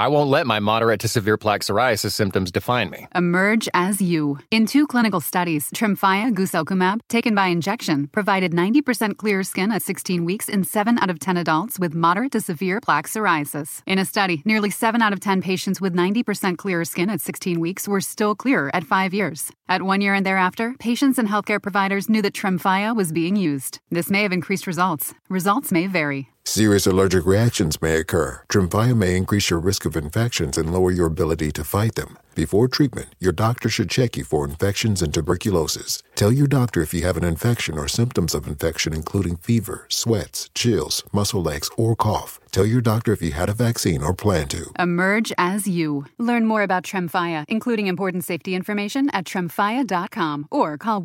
I won't let my moderate to severe plaque psoriasis symptoms define me. Emerge as you. In 2 clinical studies, Tremfya guselkumab, taken by injection, provided 90% clearer skin at 16 weeks in 7 out of 10 adults with moderate to severe plaque psoriasis. In a study, nearly 7 out of 10 patients with 90% clearer skin at 16 weeks were still clearer at 5 years. At 1 year and thereafter, patients and healthcare providers knew that Tremfya was being used. This may have increased results. Results may vary. Serious allergic reactions may occur. Tremfya may increase your risk of infections and lower your ability to fight them. Before treatment, your doctor should check you for infections and tuberculosis. Tell your doctor if you have an infection or symptoms of infection, including fever, sweats, chills, muscle aches, or cough. Tell your doctor if you had a vaccine or plan to. Emerge as you. Learn more about Tremfya, including important safety information at tremfya.com or call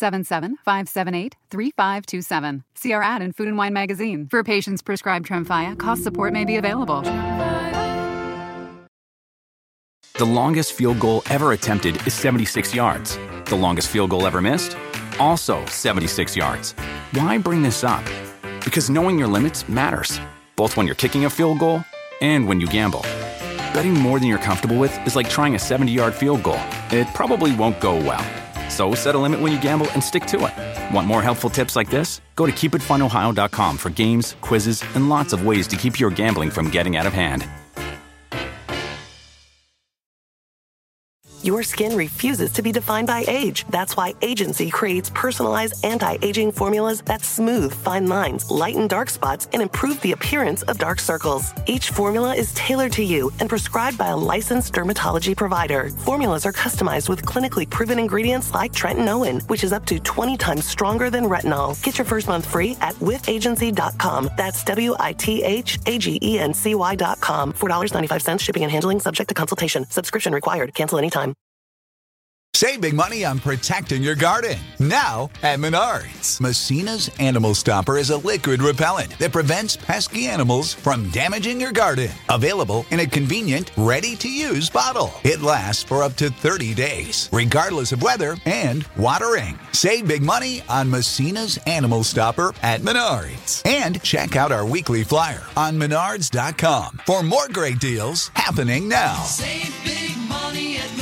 1-877-578-3527. See our ad in Food and Wine magazine. For patients prescribed Tremfya, cost support may be available. The longest field goal ever attempted is 76 yards. The longest field goal ever missed? Also 76 yards. Why bring this up? Because knowing your limits matters, both when you're kicking a field goal and when you gamble. Betting more than you're comfortable with is like trying a 70-yard field goal. It probably won't go well. So set a limit when you gamble and stick to it. Want more helpful tips like this? Go to keepitfunohio.com for games, quizzes, and lots of ways to keep your gambling from getting out of hand. Your skin refuses to be defined by age. That's why Agency creates personalized anti-aging formulas that smooth fine lines, lighten dark spots, and improve the appearance of dark circles. Each formula is tailored to you and prescribed by a licensed dermatology provider. Formulas are customized with clinically proven ingredients like tretinoin, which is up to 20 times stronger than retinol. Get your first month free at withagency.com. That's WITHAGENCY.com. $4.95 shipping and handling subject to consultation. Subscription required. Cancel anytime. Save big money on protecting your garden. Now at Menards. Messina's Animal Stopper is a liquid repellent that prevents pesky animals from damaging your garden. Available in a convenient, ready-to-use bottle. It lasts for up to 30 days, regardless of weather and watering. Save big money on Messina's Animal Stopper at Menards. And check out our weekly flyer on Menards.com for more great deals happening now. Save big money at Menards.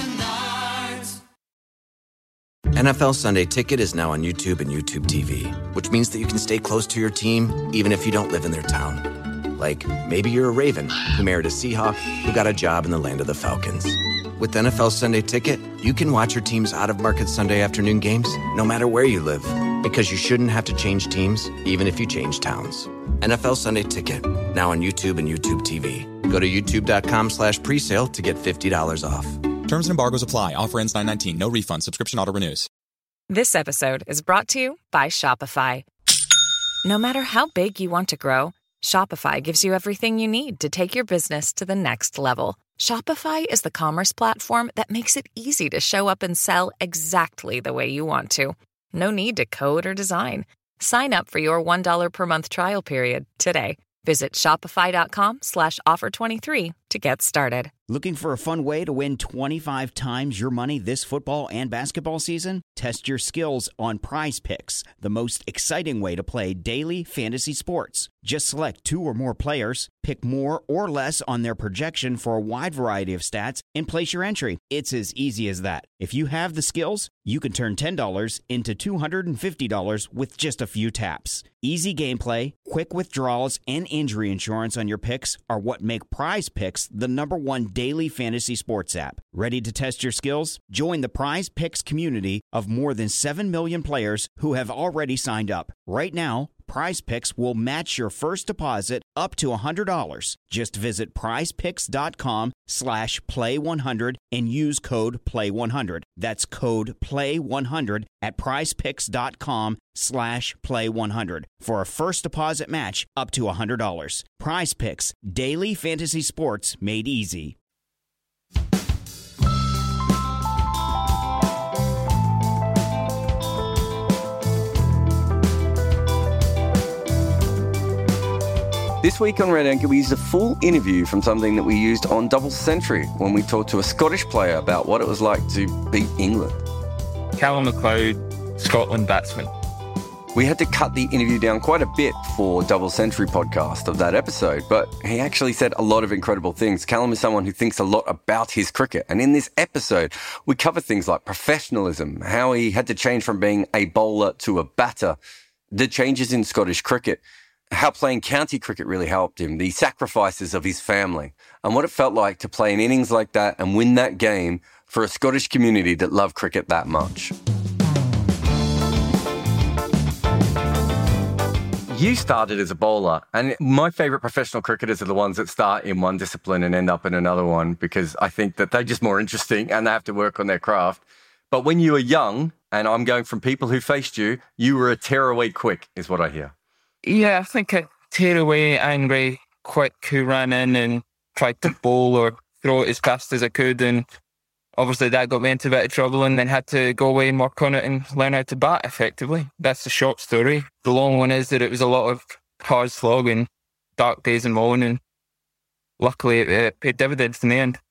NFL Sunday Ticket is now on YouTube and YouTube TV, which means that you can stay close to your team even if you don't live in their town. Like, maybe you're a Raven who married a Seahawk who got a job in the land of the Falcons. With NFL Sunday Ticket, you can watch your team's out-of-market Sunday afternoon games no matter where you live, because you shouldn't have to change teams even if you change towns. NFL Sunday Ticket, now on YouTube and YouTube TV. Go to youtube.com/presale to get $50 off. Terms and embargoes apply. Offer ends 9/19. No refund. Subscription auto renews. This episode is brought to you by Shopify. No matter how big you want to grow, Shopify gives you everything you need to take your business to the next level. Shopify is the commerce platform that makes it easy to show up and sell exactly the way you want to. No need to code or design. Sign up for your $1 per month trial period today. Visit shopify.com/offer23 to get started. Looking for a fun way to win 25 times your money this football and basketball season? Test your skills on Prize Picks, the most exciting way to play daily fantasy sports. Just select 2 or more players, pick more or less on their projection for a wide variety of stats, and place your entry. It's as easy as that. If you have the skills, you can turn $10 into $250 with just a few taps. Easy gameplay, quick withdrawals, and injury insurance on your picks are what make Prize Picks the #1 daily fantasy sports app. Ready to test your skills? Join the Prize Picks community of more than 7 million players who have already signed up. Right now, Prize Picks will match your first deposit up to $100. Just visit prizepicks.com/play100 and use code PLAY100. That's code PLAY100 at prizepicks.com/play100 for a first deposit match up to $100. Prize Picks, daily fantasy sports made easy. This week on Red Anchor, we used a full interview from something that we used on Double Century when we talked to a Scottish player about what it was like to beat England. Callum McLeod, Scotland batsman. We had to cut the interview down quite a bit for Double Century podcast of that episode, but he actually said a lot of incredible things. Callum is someone who thinks a lot about his cricket. And in this episode, we cover things like professionalism, how he had to change from being a bowler to a batter, the changes in Scottish cricket, how playing county cricket really helped him, the sacrifices of his family, and what it felt like to play an innings like that and win that game for a Scottish community that loved cricket that much. You started as a bowler, and my favourite professional cricketers are the ones that start in one discipline and end up in another one, because I think that they're just more interesting and they have to work on their craft. But when you were young, and I'm going from people who faced you, you were a tear away quick, is what I hear. Yeah, I think a tear away, angry, quick, who ran in and tried to bowl or throw it as fast as I could, and obviously that got me into a bit of trouble, and then had to go away and work on it and learn how to bat effectively. That's the short story. The long one is that it was a lot of hard slog and dark days and moan, and luckily it paid dividends in the end.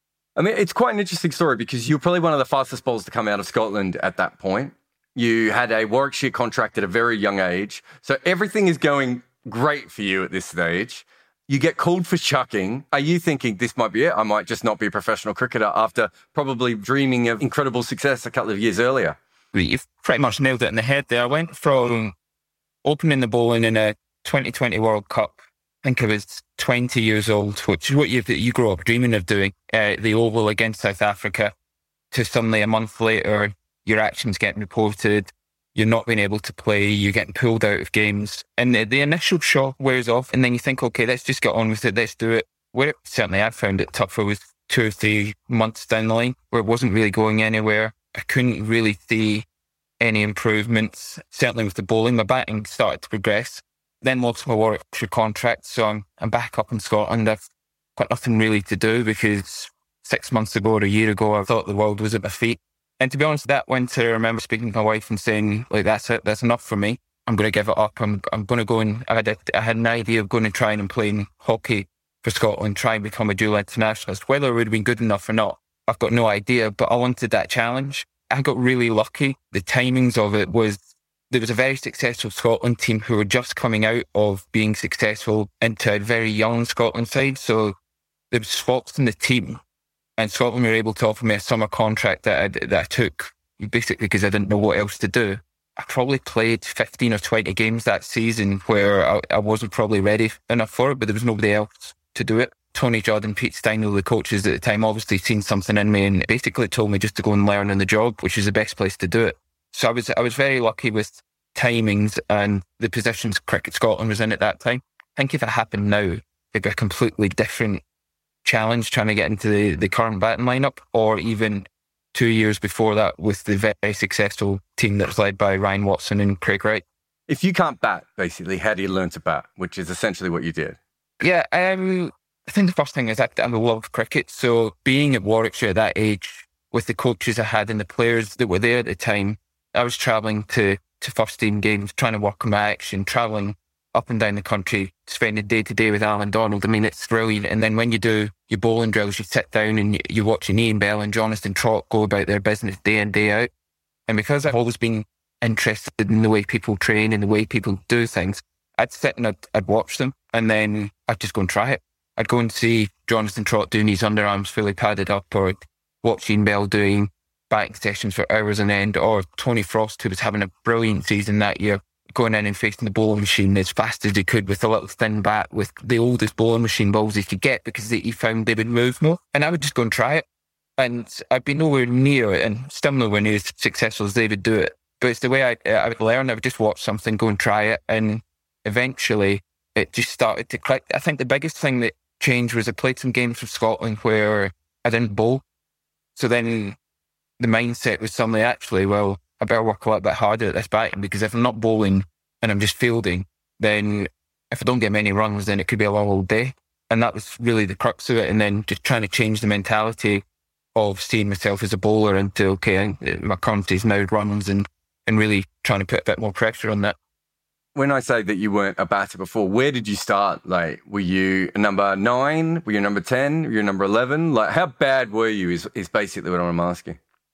I mean, it's quite an interesting story because you were probably one of the fastest bowlers to come out of Scotland at that point. You had a Warwickshire contract at a very young age. So everything is going great for you at this stage. You get called for chucking. Are you thinking this might be it? I might just not be a professional cricketer after probably dreaming of incredible success a couple of years earlier? You've pretty much nailed it in the head there. I went from opening the bowling in a 2020 World Cup. I think I was 20 years old, which is what you grow up dreaming of doing, the Oval against South Africa, to suddenly a month later, your actions getting reported, you're not being able to play, you're getting pulled out of games. And the initial shock wears off, and then you think, okay, let's just get on with it, let's do it. Where certainly I found it tougher was 2 or 3 months down the line, where it wasn't really going anywhere. I couldn't really see any improvements. Certainly with the bowling, my batting started to progress. Then lost my Warwickshire contract, so I'm back up in Scotland. I've got nothing really to do because 6 months ago or a year ago, I thought the world was at my feet. And to be honest, that winter, I remember speaking to my wife and saying, like, that's it, that's enough for me. I'm going to give it up. I'm going to go and, I had an idea of going and trying and playing hockey for Scotland, try and become a dual internationalist. Whether it would have been good enough or not, I've got no idea, but I wanted that challenge. I got really lucky. The timings of it was, there was a very successful Scotland team who were just coming out of being successful into a very young Scotland side. So there was swaps in the team. And Scotland were able to offer me a summer contract that I took, basically because I didn't know what else to do. I probably played 15 or 20 games that season where I wasn't probably ready enough for it, but there was nobody else to do it. Tony Judd and Pete Steinle, the coaches at the time, obviously seen something in me and basically told me just to go and learn on the job, which is the best place to do it. So I was very lucky with timings and the positions Cricket Scotland was in at that time. I think if it happened now, it'd be a completely different challenge trying to get into the current batting lineup, or even 2 years before that with the very successful team that was led by Ryan Watson and Craig Wright. If you can't bat, basically, how do you learn to bat, which is essentially what you did? Yeah, I think the first thing is I love cricket. So being at Warwickshire at that age, with the coaches I had and the players that were there at the time, I was travelling to first team games, trying to work on my action, travelling up and down the country, spending day to day with Alan Donald. I mean, it's brilliant. And then when you do your bowling drills, you sit down and you're watching Ian Bell and Jonathan Trott go about their business day in, day out. And because I've always been interested in the way people train and the way people do things, I'd sit and I'd watch them, and then I'd just go and try it. I'd go and see Jonathan Trott doing his underarms fully padded up, or watch Ian Bell doing batting sessions for hours on end, or Tony Frost, who was having a brilliant season that year, going in and facing the bowling machine as fast as he could with a little thin bat, with the oldest bowling machine balls he could get, because he found they would move more. And I would just go and try it. And I'd be nowhere near it, and still nowhere near as successful as they would do it. But it's the way I would learn. I would just watch something, go and try it, and eventually it just started to click. I think the biggest thing that changed was I played some games for Scotland where I didn't bowl. So then the mindset was suddenly, actually, well, I better work a little bit harder at this batting, because if I'm not bowling and I'm just fielding, then if I don't get many runs, then it could be a long old day. And that was really the crux of it. And then just trying to change the mentality of seeing myself as a bowler into, okay, my currency is now runs, and really trying to put a bit more pressure on that. When I say that you weren't a batter before, where did you start? Like, were you number 9? Were you number 10? Were you number 11? Like, how bad were you is basically what I'm asking.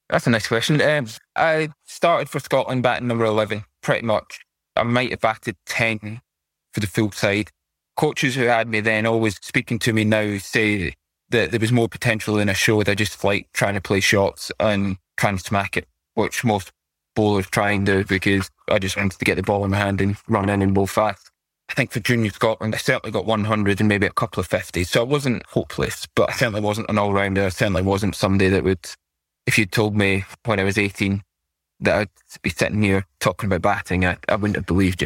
That's a nice question. I started for Scotland batting number 11, pretty much. I might have batted 10 for the full side. Coaches who had me then, always speaking to me now, say that there was more potential in a show. I just like trying to play shots and trying to smack it, which most bowlers try and do, because I just wanted to get the ball in my hand and run in and bowl fast. I think for junior Scotland, I certainly got 100 and maybe a couple of 50s. So I wasn't hopeless, but I certainly wasn't an all-rounder. I certainly wasn't somebody that would, if you'd told me when I was 18 that I'd be sitting here talking about batting, I wouldn't have believed you.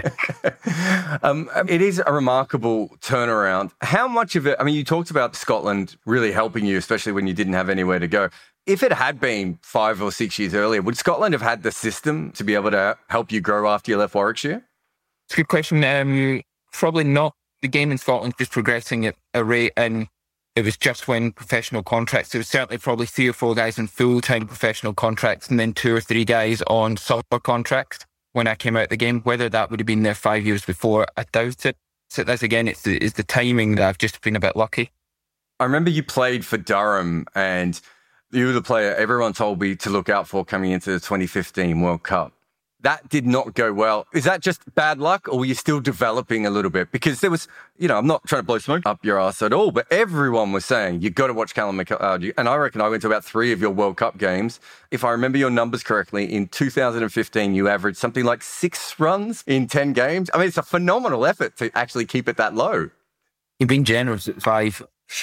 It is a remarkable turnaround. How much of it, I mean, you talked about Scotland really helping you, especially when you didn't have anywhere to go. If it had been 5 or 6 years earlier, would Scotland have had the system to be able to help you grow after you left Warwickshire? It's a good question. Probably not. The game in Scotland just progressing at a rate, and it was just when professional contracts. There was certainly probably 3 or 4 guys on full-time professional contracts and then 2 or 3 guys on summer contracts when I came out of the game. Whether that would have been there 5 years before, I doubt it. So that's, again, it's the timing that I've just been a bit lucky. I remember you played for Durham and you were the player everyone told me to look out for coming into the 2015 World Cup. That did not go well. Is that just bad luck, or were you still developing a little bit? Because there was, I'm not trying to blow smoke up your ass at all, but everyone was saying, you've got to watch Callum McLeod. And I reckon I went to about 3 of your World Cup games. If I remember your numbers correctly, in 2015, you averaged something like 6 runs in 10 games. I mean, it's a phenomenal effort to actually keep it that low. You've been generous at 5.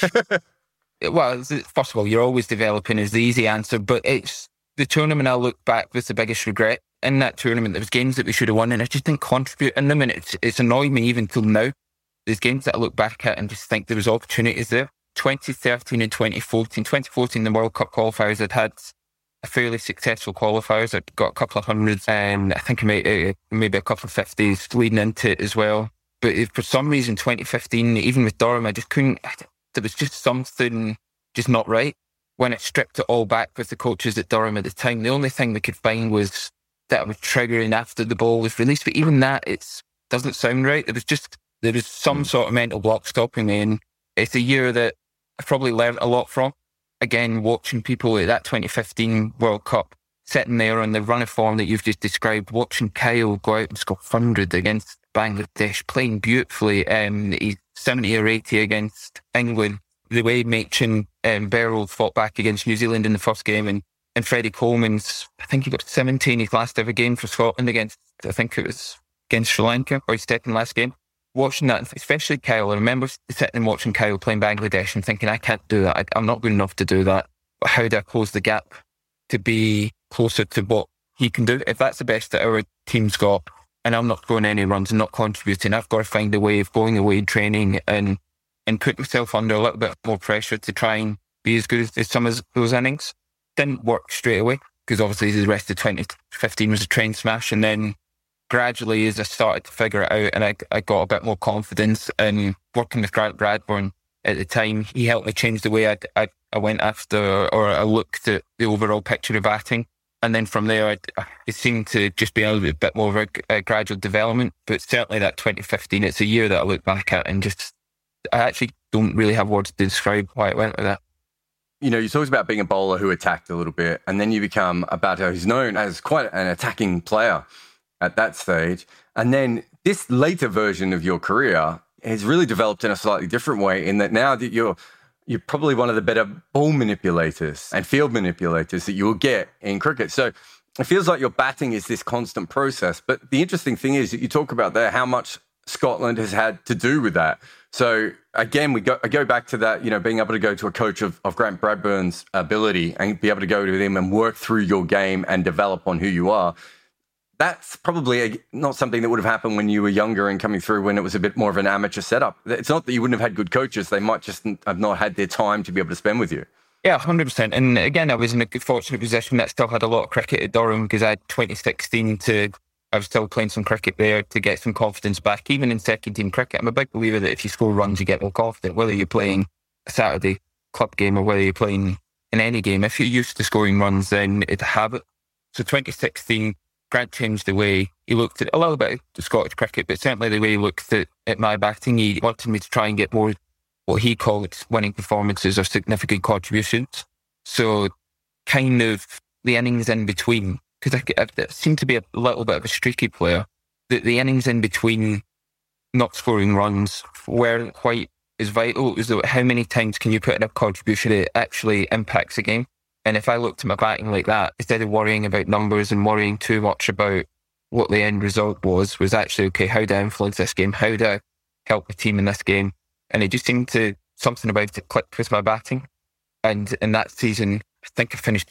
Well, first of all, you're always developing is the easy answer, but it's the tournament I look back with the biggest regret. In that tournament, there was games that we should have won and I just didn't contribute in them, and it's annoyed me even till now. There's games that I look back at and just think there was opportunities there. 2013 and 2014. 2014, the World Cup qualifiers, I'd had a fairly successful qualifiers. I'd got a couple of hundreds and I think I made maybe a couple of 50s leading into it as well. But for some reason, 2015, even with Durham, I just couldn't, there was just something just not right. When I stripped it all back with the coaches at Durham at the time, the only thing we could find was that I was triggering after the ball was released. But even that, it doesn't sound right. There was some sort of mental block stopping me. And it's a year that I probably learned a lot from. Again, watching people at that 2015 World Cup, sitting there on the run of form that you've just described, watching Kyle go out and score 100 against Bangladesh, playing beautifully. He's 70 or 80 against England. The way Machin and Beryl fought back against New Zealand in the first game, and Freddie Coleman's, I think he got 17 his last ever game for Scotland against, I think it was against Sri Lanka, or his second last game. Watching that, especially Kyle, I remember sitting and watching Kyle playing Bangladesh and thinking, I can't do that. I'm not good enough to do that. But how do I close the gap to be closer to what he can do? If that's the best that our team's got, and I'm not going any runs and not contributing, I've got to find a way of going away, training, and put myself under a little bit more pressure to try and be as good as some of those innings. Didn't work straight away, because obviously the rest of 2015 was a train smash, and then gradually as I started to figure it out and I got a bit more confidence, and working with Grant Bradburn at the time, he helped me change the way I went after, or I looked at the overall picture of batting. And then from there, it seemed to just be a little bit more of a gradual development. But certainly that 2015, it's a year that I look back at and just, I actually don't really have words to describe why it went like that. You know, you talked about being a bowler who attacked a little bit, and then you become a batter who's known as quite an attacking player at that stage. And then this later version of your career has really developed in a slightly different way, in that now that you're probably one of the better ball manipulators and field manipulators that you will get in cricket. So it feels like your batting is this constant process. But the interesting thing is that you talk about there how much Scotland has had to do with that. So again, I go back to that, being able to go to a coach of Grant Bradburn's ability and be able to go to them and work through your game and develop on who you are. That's probably not something that would have happened when you were younger and coming through when it was a bit more of an amateur setup. It's not that you wouldn't have had good coaches. They might just have not had their time to be able to spend with you. Yeah, 100%. And again, I was in a good fortunate position that I still had a lot of cricket at Durham, because I had 2016 I was still playing some cricket there to get some confidence back, even in second team cricket. I'm a big believer that if you score runs, you get more confident, whether you're playing a Saturday club game or whether you're playing in any game. If you're used to scoring runs, then it's a habit. So 2016, Grant changed the way he looked at a little bit of the Scottish cricket, but certainly the way he looked at my batting. He wanted me to try and get more what he called winning performances or significant contributions. So kind of the innings in between, because I seem to be a little bit of a streaky player, the innings in between not scoring runs weren't quite as vital as how many times can you put in a contribution that actually impacts the game. And if I looked at my batting like that, instead of worrying about numbers and worrying too much about what the end result was actually, okay, how do I influence this game? How do I help the team in this game? And it just seemed to, something about it clicked with my batting. And in that season, I think I finished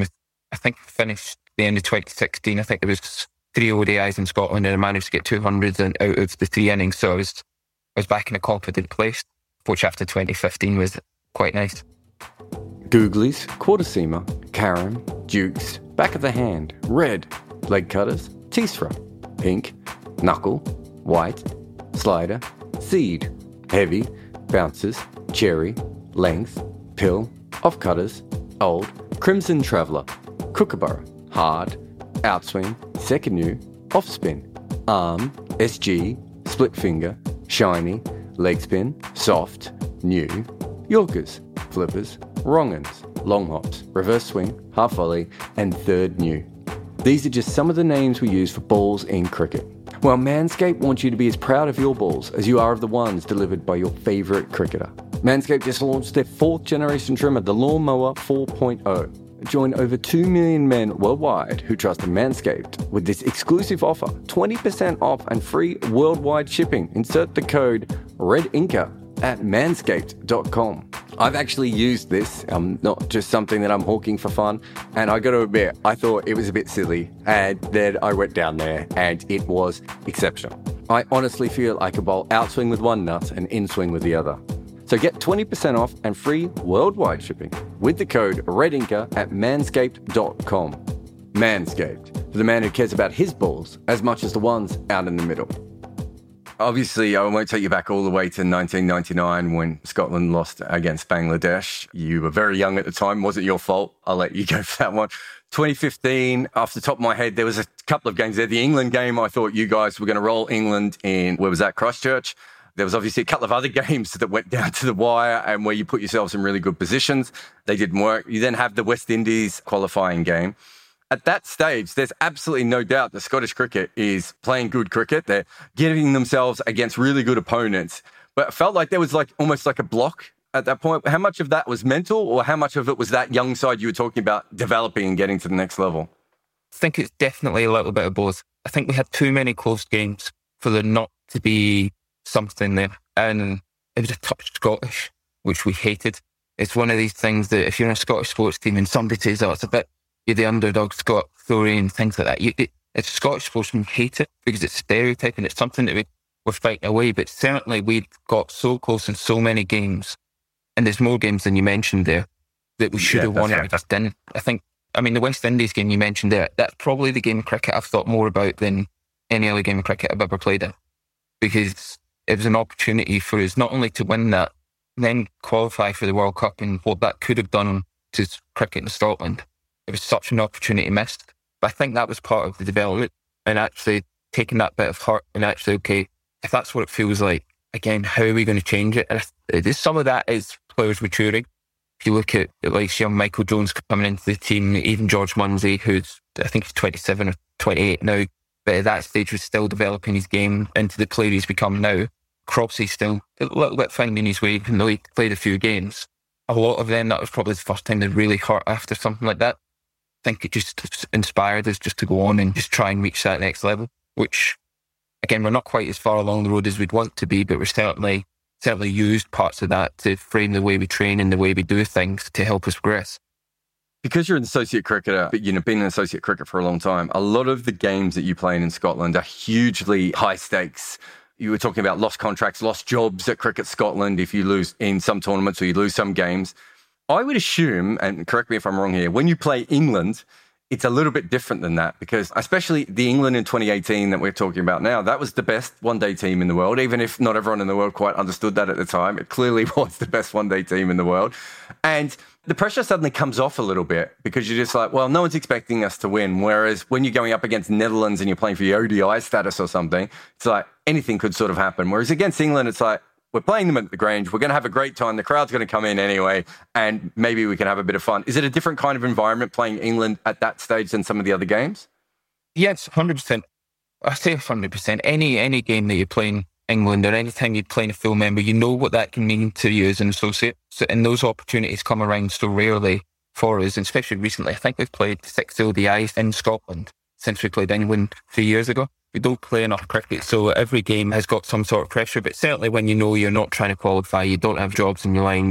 the end of 2016. I think there was 3 ODIs in Scotland and I managed to get 200 out of the 3 innings. So I was back in a confident place, which after 2015 was quite nice. Googlies, quarter-seamer, carom, dukes, back of the hand, red, leg cutters, teesra, pink, knuckle, white, slider, seed, heavy, bouncers, cherry, length, pill, off-cutters, old, crimson traveller, kookaburra, hard, outswing, second new, off-spin, arm, SG, split finger, shiny, leg spin, soft, new, Yorkers, flippers, wrong-uns, long hops, reverse swing, half volley, and third new. These are just some of the names we use for balls in cricket. Well, Manscaped wants you to be as proud of your balls as you are of the ones delivered by your favourite cricketer. Manscaped just launched their 4th generation trimmer, the Lawnmower 4.0. Join over 2 million men worldwide who trust Manscaped with this exclusive offer, 20% off and free worldwide shipping. Insert the code REDINKA at manscaped.com. I've actually used this, not just something that I'm hawking for fun, and I got to admit, I thought it was a bit silly, and then I went down there, and it was exceptional. I honestly feel I could bowl outswing with one nut and inswing with the other. So get 20% off and free worldwide shipping with the code REDINKA at manscaped.com. Manscaped, for the man who cares about his balls as much as the ones out in the middle. Obviously, I won't take you back all the way to 1999 when Scotland lost against Bangladesh. You were very young at the time. Wasn't your fault. I'll let you go for that one. 2015, off the top of my head, there was a couple of games there. The England game, I thought you guys were going to roll England in, where was that, Christchurch? There was obviously a couple of other games that went down to the wire and where you put yourselves in really good positions. They didn't work. You then have the West Indies qualifying game. At that stage, there's absolutely no doubt that Scottish cricket is playing good cricket. They're getting themselves against really good opponents. But it felt like there was almost like a block at that point. How much of that was mental, or how much of it was that young side you were talking about developing and getting to the next level? I think it's definitely a little bit of both. I think we had too many close games for there not to be something there. And it was a touch Scottish, which we hated. It's one of these things that if you're in a Scottish sports team and somebody says, oh, it's a bit, you're the underdog Scot story and things like that. It's Scottish sportsmen hate it because it's stereotyping. It's something that we're fighting away. But certainly we got so close in so many games, and there's more games than you mentioned there, that we should have won it. We just didn't. The West Indies game you mentioned there, that's probably the game of cricket I've thought more about than any other game of cricket I've ever played in, because it was an opportunity for us not only to win that, then qualify for the World Cup and what that could have done to cricket in Scotland. It was such an opportunity missed. But I think that was part of the development, and actually taking that bit of heart and actually, okay, if that's what it feels like, again, how are we going to change it? And some of that is players maturing. If you look at young Michael Jones coming into the team, even George Munsey, who's, I think he's 27 or 28 now, but at that stage was still developing his game into the player he's become now. Cropsey's still a little bit finding his way, even though he played a few games. A lot of them, that was probably the first time they really hurt after something like that. I think it just inspired us just to go on and just try and reach that next level, which, again, we're not quite as far along the road as we'd want to be, but we're certainly used parts of that to frame the way we train and the way we do things to help us progress. Because you're an associate cricketer, but been an associate cricketer for a long time, a lot of the games that you play in Scotland are hugely high stakes. You were talking about lost contracts, lost jobs at Cricket Scotland if you lose in some tournaments or you lose some games. I would assume, and correct me if I'm wrong here, when you play England, it's a little bit different than that, because especially the England in 2018 that we're talking about now, that was the best one-day team in the world, even if not everyone in the world quite understood that at the time. It clearly was the best one-day team in the world. And the pressure suddenly comes off a little bit because you're just like, well, no one's expecting us to win. Whereas when you're going up against Netherlands and you're playing for your ODI status or something, it's like anything could sort of happen. Whereas against England, it's like, we're playing them at the Grange. We're going to have a great time. The crowd's going to come in anyway, and maybe we can have a bit of fun. Is it a different kind of environment playing England at that stage than some of the other games? Yes, 100%. I say 100%. Any game that you're playing England or any time you're playing a full member, you know what that can mean to you as an associate. So, and those opportunities come around so rarely for us, and especially recently. I think we've played 6 ODIs in Scotland since we played England 3 years ago. We don't play enough cricket, so every game has got some sort of pressure, but certainly when you know you're not trying to qualify, you don't have jobs in your line,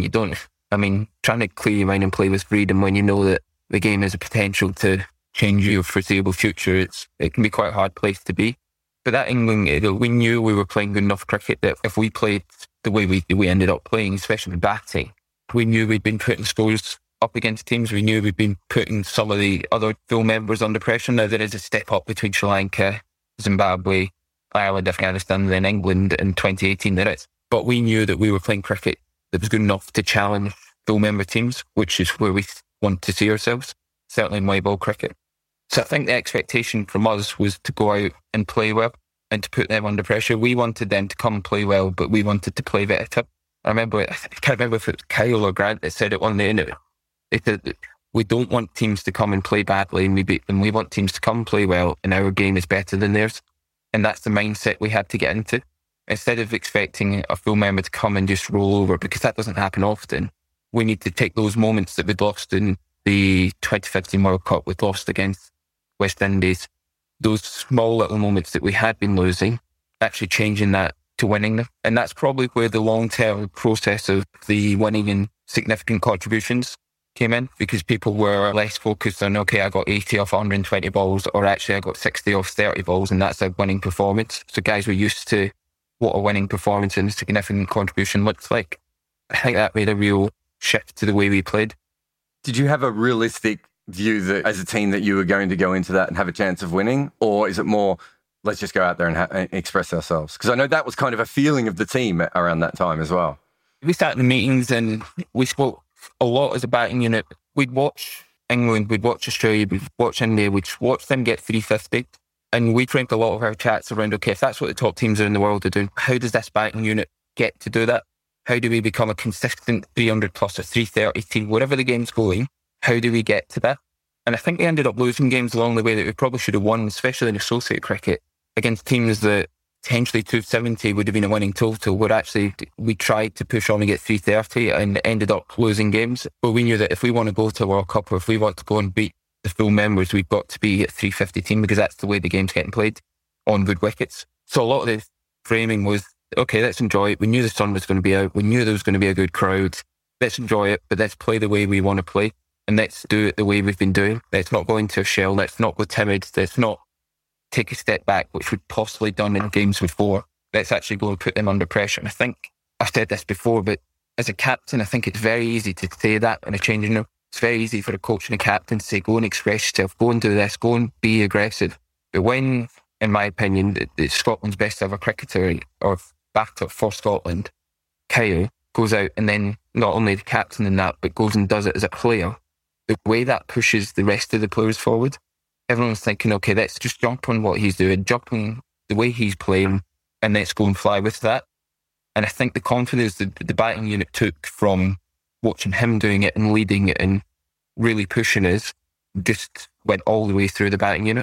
trying to clear your mind and play with freedom when you know that the game has a potential to change your foreseeable future, it can be quite a hard place to be. But that England, we knew we were playing good enough cricket that if we played the way we ended up playing, especially batting, we knew we'd been putting scores up against teams. We knew we'd been putting some of the other full members under pressure. Now there is a step up between Sri Lanka, Zimbabwe, Ireland, Afghanistan, and then England in 2018 there is. But we knew that we were playing cricket that was good enough to challenge full member teams, which is where we want to see ourselves, certainly in white ball cricket. So I think the expectation from us was to go out and play well and to put them under pressure. We wanted them to come and play well, but we wanted to play better. I can't remember if it was Kyle or Grant that said it on the interview. They said, we don't want teams to come and play badly and we beat them. We want teams to come and play well and our game is better than theirs. And that's the mindset we had to get into. Instead of expecting a full member to come and just roll over, because that doesn't happen often, we need to take those moments that we'd lost in the 2015 World Cup, we'd lost against West Indies, those small little moments that we had been losing, actually changing that to winning them. And that's probably where the long-term process of the winning and significant contributions came in, because people were less focused on, okay, I got 80 off 120 balls, or actually I got 60 off 30 balls, and that's a winning performance. So guys were used to what a winning performance and significant contribution looks like. I think that made a real shift to the way we played. Did you have a realistic view that as a team that you were going to go into that and have a chance of winning? Or is it more, let's just go out there and express ourselves? Because I know that was kind of a feeling of the team around that time as well. We sat in the meetings and we spoke a lot as a batting unit. We'd watch England, we'd watch Australia, we'd watch India, we'd watch them get 350. And we framed a lot of our chats around, okay, if that's what the top teams are in the world are doing, how does this batting unit get to do that? How do we become a consistent 300 plus or 330 team, wherever the game's going? How do we get to that? And I think we ended up losing games along the way that we probably should have won, especially in associate cricket, against teams that potentially 270 would have been a winning total, where actually we tried to push on and get 330 and ended up losing games. But we knew that if we want to go to a World Cup, or if we want to go and beat the full members, we've got to be at 350 team, because that's the way the game's getting played, on good wickets. So a lot of the framing was, okay, let's enjoy it. We knew the sun was going to be out. We knew there was going to be a good crowd. Let's enjoy it, but let's play the way we want to play. And let's do it the way we've been doing. Let's not go into a shell. Let's not go timid. Let's not take a step back, which we'd possibly done in games before. Let's actually go and put them under pressure. And I think I've said this before, but as a captain, I think it's very easy to say that in a changing room. It's very easy for a coach and a captain to say, go and express yourself, go and do this, go and be aggressive. But when, in my opinion, Scotland's best ever cricketer or batter for Scotland, Kyle, goes out and then not only the captain in that, but goes and does it as a player, the way that pushes the rest of the players forward, everyone's thinking, okay, let's just jump on what he's doing, jump on the way he's playing, and let's go and fly with that. And I think the confidence that the batting unit took from watching him doing it and leading it and really pushing us just went all the way through the batting unit.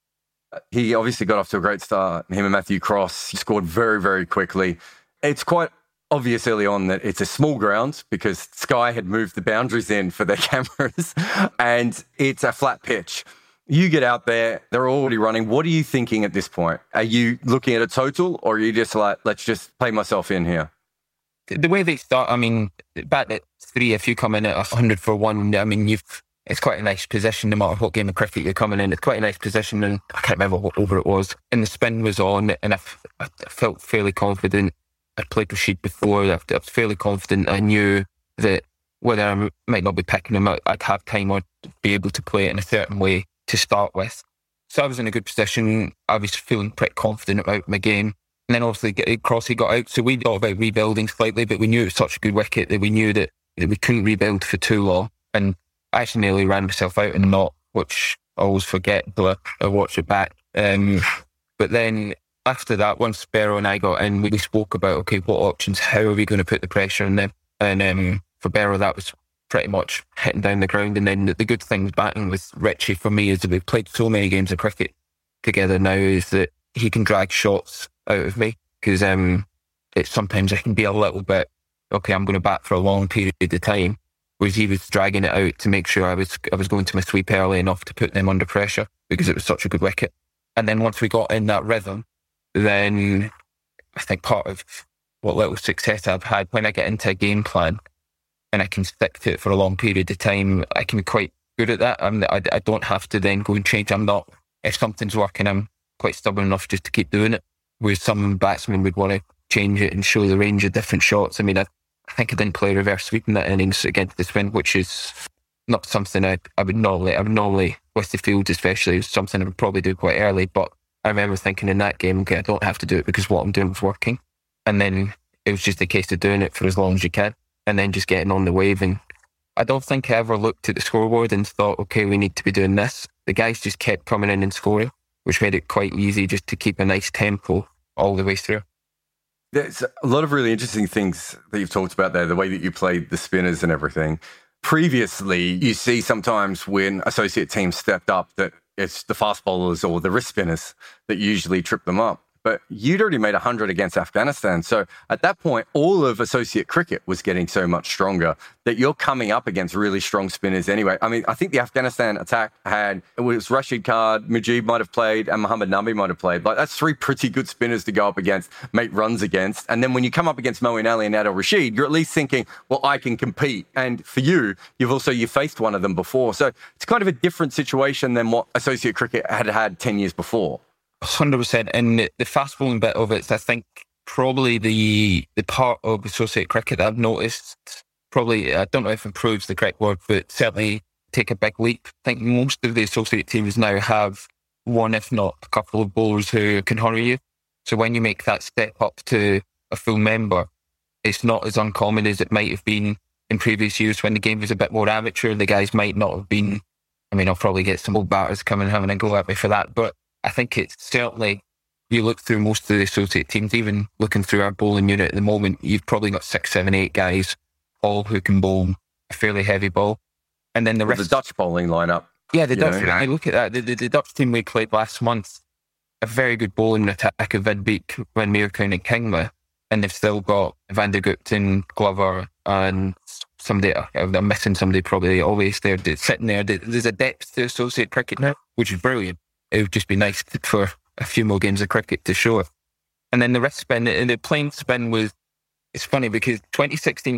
He obviously got off to a great start. Him and Matthew Cross scored very, very quickly. It's quite obvious early on that it's a small ground because Sky had moved the boundaries in for their cameras and it's a flat pitch. You get out there, they're already running. What are you thinking at this point? Are you looking at a total or are you just like, let's just play myself in here? The way they start, I mean, bat at 3, if you come in at 100 for 1, I mean, it's quite a nice position no matter what game of cricket you're coming in. It's quite a nice position, and I can't remember what over it was. And the spin was on, and I felt fairly confident. I'd played Rashid before. I was fairly confident. I knew that whether I might not be picking him, I'd have time or be able to play it in a certain way to start with. So I was in a good position. I was feeling pretty confident about my game. And then obviously Crossy got out. So we thought about rebuilding slightly, but we knew it was such a good wicket that we knew that we couldn't rebuild for too long. And I actually nearly ran myself out in the knot, which I always forget until I watch it back. But then after that, once Barrow and I got in, we spoke about, okay, what options, how are we going to put the pressure on them? And for Barrow, that was pretty much hitting down the ground. And then the good things batting with Richie for me is that we've played so many games of cricket together now, is that he can drag shots out of me, because sometimes it can be a little bit, okay, I'm going to bat for a long period of time, whereas he was dragging it out to make sure I was going to my sweep early enough to put them under pressure, because it was such a good wicket. And then once we got in that rhythm, then I think part of what little success I've had, when I get into a game plan and I can stick to it for a long period of time, I can be quite good at that. I don't have to then go and change. If something's working, I'm quite stubborn enough just to keep doing it, whereas some batsmen would want to change it and show the range of different shots. I mean, I think I didn't play reverse sweep in that innings against the spin, which is not something I would normally, with the field especially, is something I would probably do quite early. But I remember thinking in that game, okay, I don't have to do it because what I'm doing is working. And then it was just a case of doing it for as long as you can, and then just getting on the wave. And I don't think I ever looked at the scoreboard and thought, okay, we need to be doing this. The guys just kept coming in and scoring, which made it quite easy just to keep a nice tempo all the way through. There's a lot of really interesting things that you've talked about there, the way that you played the spinners and everything. Previously, you see sometimes when associate teams stepped up that it's the fast bowlers or the wrist spinners that usually trip them up. But you'd already made 100 against Afghanistan. So at that point, all of associate cricket was getting so much stronger that you're coming up against really strong spinners anyway. I mean, I think the Afghanistan attack it was Rashid Khan, Mujeeb might have played, and Muhammad Nabi might have played. Like, that's three pretty good spinners to go up against, make runs against. And then when you come up against Moeen Ali and Adil Rashid, you're at least thinking, well, I can compete. And for you, you've faced one of them before. So it's kind of a different situation than what associate cricket had 10 years before. 100%. And the fast bowling bit of it, I think probably the part of associate cricket that I've noticed, probably, I don't know if improves the correct word, but certainly take a big leap. I think most of the associate teams now have one, if not a couple of bowlers who can hurry you. So when you make that step up to a full member, it's not as uncommon as it might have been in previous years when the game was a bit more amateur. The guys might not have been, I mean, I'll probably get some old batters coming and having a go at me for that, but I think it's certainly, you look through most of the associate teams, even looking through our bowling unit at the moment, you've probably got 6, 7, 8 guys, all who can bowl a fairly heavy ball. And then the rest... The Dutch bowling lineup. Yeah, the Dutch. I look at that. The Dutch team we played last month, a very good bowling attack of Van Beek, Van Meerkuin and Kingma. And they've still got Van de Gupten, Glover, and somebody, I'm missing somebody probably always there, sitting there. There's a depth to associate cricket now, which is brilliant. It would just be nice for a few more games of cricket to show it. And then the wrist spin, the plain spin was, it's funny because 2016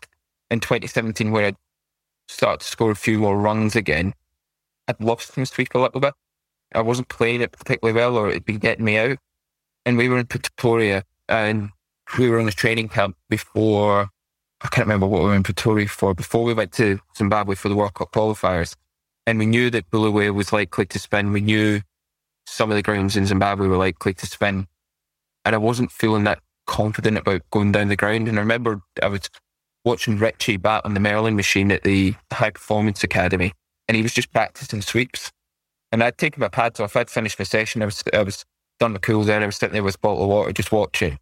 and 2017 where I'd started to score a few more runs again, I'd lost my sweep a little bit. I wasn't playing it particularly well, or it'd been getting me out. And we were in Pretoria and we were on a training camp before, I can't remember what we were in Pretoria for, before we went to Zimbabwe for the World Cup qualifiers. And we knew that Bulawayo was likely to spin. We knew some of the grounds in Zimbabwe were likely to spin. And I wasn't feeling that confident about going down the ground. And I remember I was watching Richie bat on the Merlin machine at the High Performance Academy, and he was just practicing sweeps. And I'd taken my pads off. I'd finished my session. I was done my cools down. I was sitting there with a bottle of water, just watching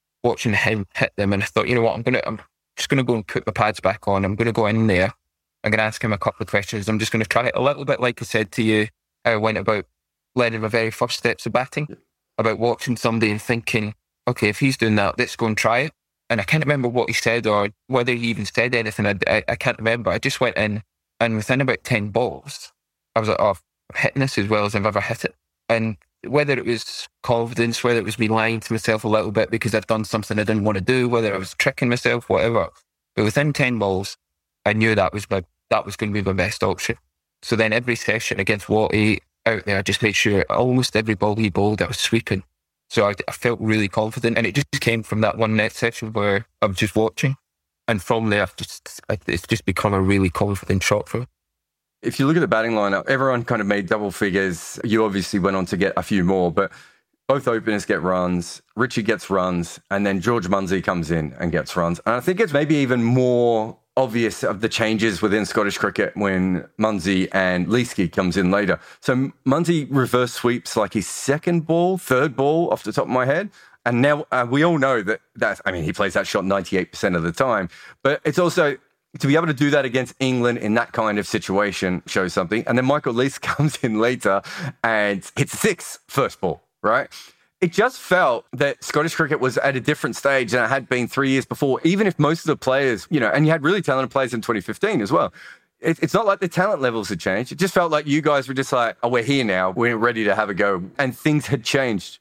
him hit them. And I thought, you know what, I'm just going to go and put my pads back on. I'm going to go in there. I'm going to ask him a couple of questions. I'm just going to try it a little bit like I said to you. I went about learning my very first steps of batting, about watching somebody and thinking, okay, if he's doing that, let's go and try it. And I can't remember what he said or whether he even said anything. I can't remember. I just went in, and within about 10 balls, I was like, oh, I'm hitting this as well as I've ever hit it. And whether it was confidence, whether it was me lying to myself a little bit because I'd done something I didn't want to do, whether I was tricking myself, whatever. But within 10 balls, I knew that was going to be my best option. So then every session against Watty out there, I just made sure almost every ball he bowled, I was sweeping. So I felt really confident, and it just came from that one net session where I was just watching. And from there, it's just become a really confident shot for me. If you look at the batting lineup, everyone kind of made double figures. You obviously went on to get a few more, but both openers get runs, Richie gets runs, and then George Munsey comes in and gets runs. And I think it's maybe even more obvious of the changes within Scottish cricket when Munsey and Leaskey comes in later. So Munsey reverse sweeps like his third ball off the top of my head. And now we all know he plays that shot 98% of the time. But it's also, to be able to do that against England in that kind of situation shows something. And then Michael Lease comes in later and hits a six first ball, right? It just felt that Scottish cricket was at a different stage than it had been 3 years before, even if most of the players, and you had really talented players in 2015 as well. It's not like the talent levels had changed. It just felt like you guys were just like, oh, we're here now. We're ready to have a go. And things had changed.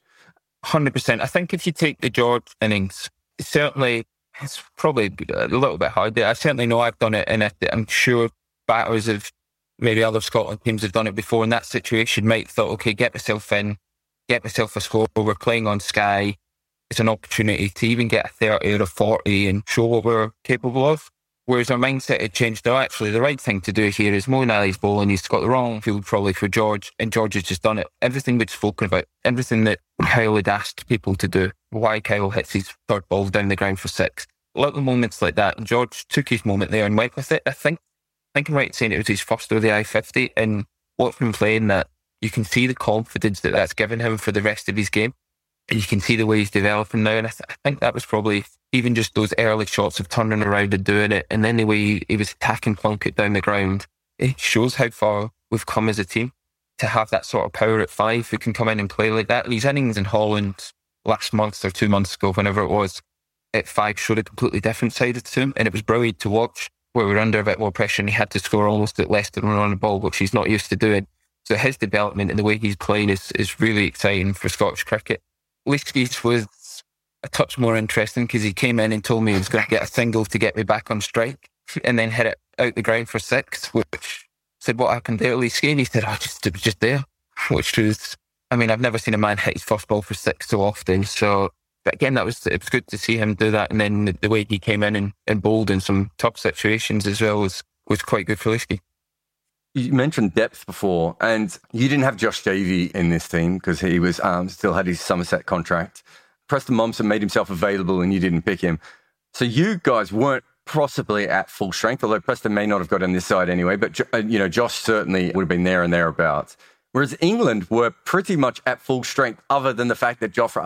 100%. I think if you take the George innings, certainly it's probably a little bit hard. I certainly know I've done it, and I'm sure batters of maybe other Scotland teams have done it before in that situation. Might thought, okay, get myself in, get myself a score. We're playing on Sky. It's an opportunity to even get a 30 or a 40 and show what we're capable of. Whereas our mindset had changed. Now, actually, the right thing to do here is Moeen Ali's bowling. He's got the wrong field probably for George, and George has just done it. Everything we'd spoken about, everything that Kyle had asked people to do, why Kyle hits his third ball down the ground for six. Little moments like that, and George took his moment there and went with it. I think I'm right saying it was his first ODI 50, and what's been playing that, you can see the confidence that that's given him for the rest of his game. And you can see the way he's developing now. And I think that was probably even just those early shots of turning around and doing it. And then the way he was attacking Plunkett down the ground. It shows how far we've come as a team to have that sort of power at five who can come in and play like that. These innings in Holland last month or 2 months ago, whenever it was, at five showed a completely different side to him. And it was brilliant to watch, where we were under a bit more pressure and he had to score almost at less than one on the ball, which he's not used to doing. So his development and the way he's playing is really exciting for Scottish cricket. Leaskey's was a touch more interesting because he came in and told me he was going to get a single to get me back on strike and then hit it out the ground for six, which said, what happened there, Leaskey? And he said, it was just there, which was, I've never seen a man hit his first ball for six so often. So, but again, it was good to see him do that. And then the way he came in and bowled in some tough situations as well was quite good for Leaskey. You mentioned depth before, and you didn't have Josh Davey in this team because he was still had his Somerset contract. Preston Mommsen made himself available and you didn't pick him. So you guys weren't possibly at full strength, although Preston may not have got on this side anyway, but Josh certainly would have been there and thereabouts. Whereas England were pretty much at full strength, other than the fact that Jofra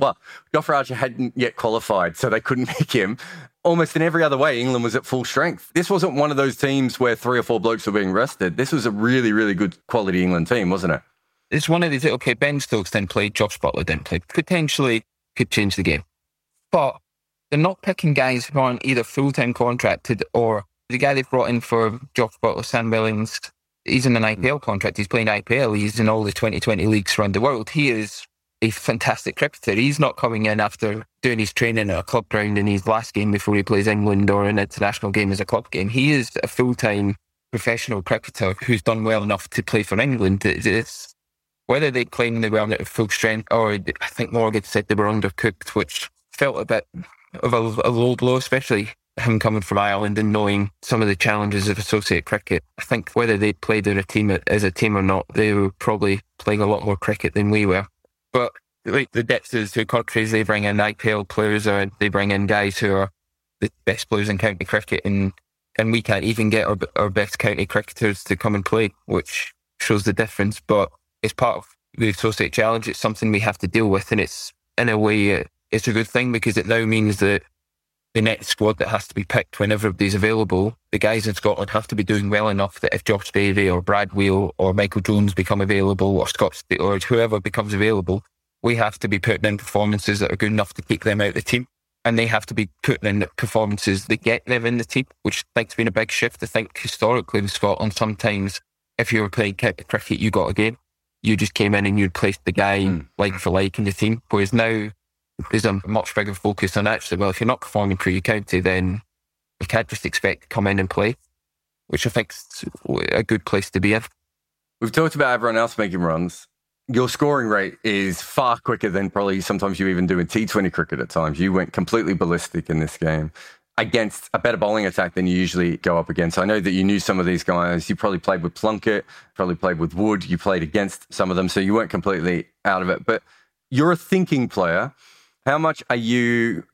Archer hadn't yet qualified, so they couldn't pick him. Almost in every other way, England was at full strength. This wasn't one of those teams where 3 or 4 blokes were being rested. This was a really, really good quality England team, wasn't it? It's one of these, okay, Ben Stokes didn't play, Josh Buttler didn't play. Potentially could change the game. But they're not picking guys who aren't either full-time contracted or the guy they've brought in for Josh Buttler, Sam Billings, he's in an IPL contract. He's playing IPL. He's in all the 2020 leagues around the world. He is a fantastic cricketer. He's not coming in after doing his training at a club ground in his last game before he plays England or an international game as a club game. He is a full-time professional cricketer who's done well enough to play for England. It's whether they claim they weren't at full strength or I think Morgan said they were undercooked, which felt a bit of a low blow, especially him coming from Ireland and knowing some of the challenges of associate cricket. I think whether they played as a team or not, they were probably playing a lot more cricket than we were. But like the depth of the two countries, they bring in IPL players or they bring in guys who are the best players in county cricket, and we can't even get our best county cricketers to come and play, which shows the difference. But it's part of the associate challenge. It's something we have to deal with, and it's in a way it's a good thing because it now means that the next squad that has to be picked when everybody's available, the guys in Scotland have to be doing well enough that if Josh Davey or Brad Wheel or Michael Jones become available or Scott or whoever becomes available, we have to be putting in performances that are good enough to keep them out of the team. And they have to be putting in performances that get them in the team, which I think has been a big shift. I think historically in Scotland, sometimes if you were playing county cricket, you got a game. You just came in and you'd placed the guy like for like in the team. Whereas now, there's a much bigger focus on actually, well, if you're not performing for your county, then you can't just expect to come in and play, which I think is a good place to be in. We've talked about everyone else making runs. Your scoring rate is far quicker than probably sometimes you even do in T20 cricket at times. You went completely ballistic in this game against a better bowling attack than you usually go up against. I know that you knew some of these guys. You probably played with Plunkett, probably played with Wood. You played against some of them, so you weren't completely out of it. But you're a thinking player. How much are you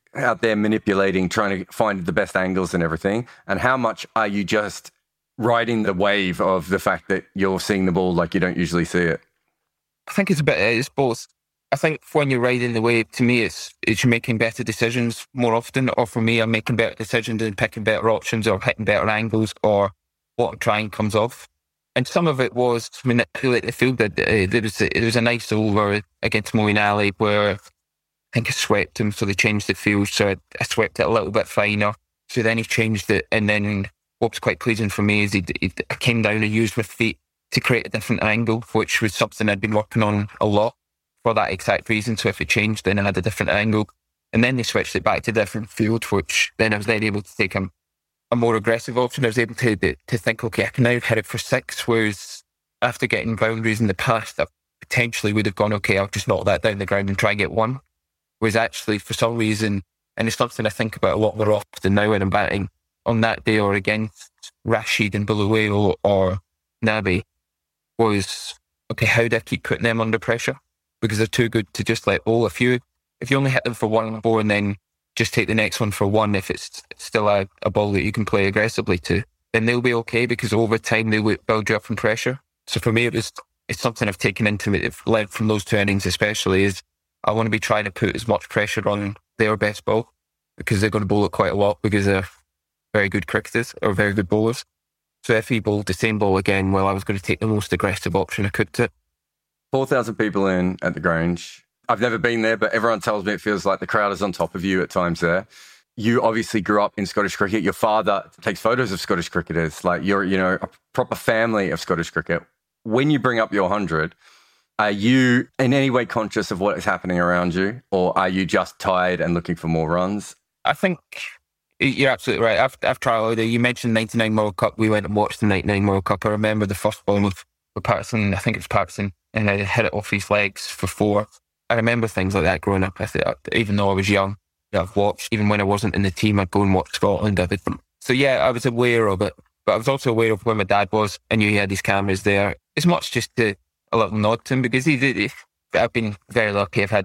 out there manipulating, trying to find the best angles and everything? And how much are you just riding the wave of the fact that you're seeing the ball like you don't usually see it? I think it's both. I think when you're riding the wave, to me, it's you're making better decisions more often. Or for me, I'm making better decisions and picking better options or hitting better angles, or what I'm trying comes off. And some of it was to manipulate the field. There was a nice over against Moeen where I think I swept him, so they changed the field. So I swept it a little bit finer. So then he changed it. And then what was quite pleasing for me is I came down and used my feet to create a different angle, which was something I'd been working on a lot for that exact reason. So if it changed, then I had a different angle. And then they switched it back to a different field, which then I was then able to take a more aggressive option. I was able to think, okay, I can now hit it for 6, whereas after getting boundaries in the past, I potentially would have gone, okay, I'll just knock that down the ground and try and get 1. Whereas actually, for some reason, and it's something I think about a lot more often now when I'm batting, on that day or against Rashid and Bulawayo or Nabi, was, okay, how do I keep putting them under pressure? Because they're too good to just let bowl. If you only hit them for 1 ball and then just take the next one for 1, if it's still a ball that you can play aggressively to, then they'll be okay, because over time they'll build you up in pressure. So for me, it's something I've taken into it, I've learned from those 2 innings especially, is I want to be trying to put as much pressure on their best ball, because they're going to bowl it quite a lot because they're very good cricketers or very good bowlers. So if he bowled the same ball again, well, I was going to take the most aggressive option I could to it. 4,000 people in at the Grange. I've never been there, but everyone tells me it feels like the crowd is on top of you at times there. You obviously grew up in Scottish cricket. Your father takes photos of Scottish cricketers. Like, you're, a proper family of Scottish cricket. When you bring up your 100, are you in any way conscious of what is happening around you, or are you just tired and looking for more runs? I think you're absolutely right. I've tried. You mentioned 99 World Cup. We went and watched the 99 World Cup. I remember the first ball with Patterson. I think it was Patterson, and I hit it off his legs for 4. I remember things like that growing up. Even though I was young, I've watched. Even when I wasn't in the team, I'd go and watch Scotland. So yeah, I was aware of it, but I was also aware of where my dad was. I knew he had his cameras there. It's much just a little nod to him, because I've been very lucky. I've had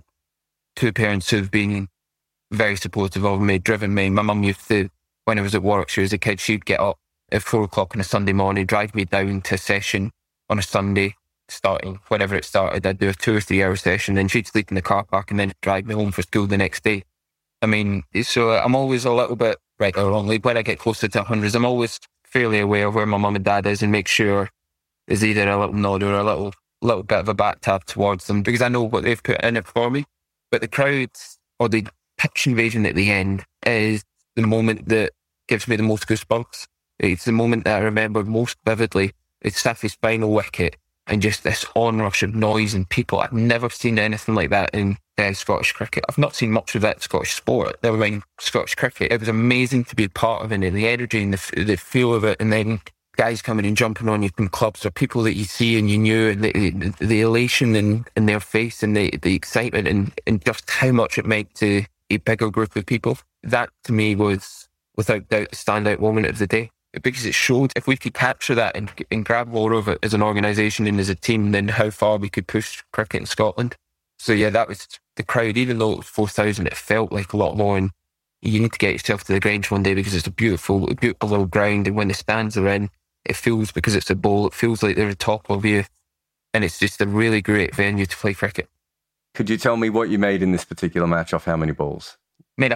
2 parents who've been very supportive of me, driven me. My mum used to, when I was at Warwickshire as a kid, she'd get up at 4 o'clock on a Sunday morning, drive me down to a session on a Sunday, starting whenever it started. I'd do a 2 or 3 hour session, then she'd sleep in the car park and then drive me home for school the next day. I mean, so I'm always a little bit, right or wrongly, when I get closer to 100s, I'm always fairly aware of where my mum and dad is and make sure there's either a little nod or a little bit of a back tap towards them, because I know what they've put in it for me. But the crowd, or the pitch invasion at the end, is the moment that gives me the most goosebumps. It's the moment that I remember most vividly. It's Safi's final wicket and just this onrush of noise and people. I've never seen anything like that in Scottish cricket. I've not seen much of that Scottish sport, never mind Scottish cricket. It was amazing to be a part of it, and the energy and the feel of it, and then guys coming and jumping on you from clubs, or people that you see and you knew, and the elation in their face, and the excitement, and just how much it meant to a bigger group of people. That to me was without doubt the standout moment of the day, because it showed if we could capture that and grab more of it as an organisation and as a team, then how far we could push cricket in Scotland. So yeah, that was the crowd. Even though it was 4,000, it felt like a lot more, and you need to get yourself to the Grange one day, because it's a beautiful little ground, and when the stands are in, it feels, because it's a bowl, it feels like they're on top of you, and it's just a really great venue to play cricket. Could you tell me what you made in this particular match off how many balls? Made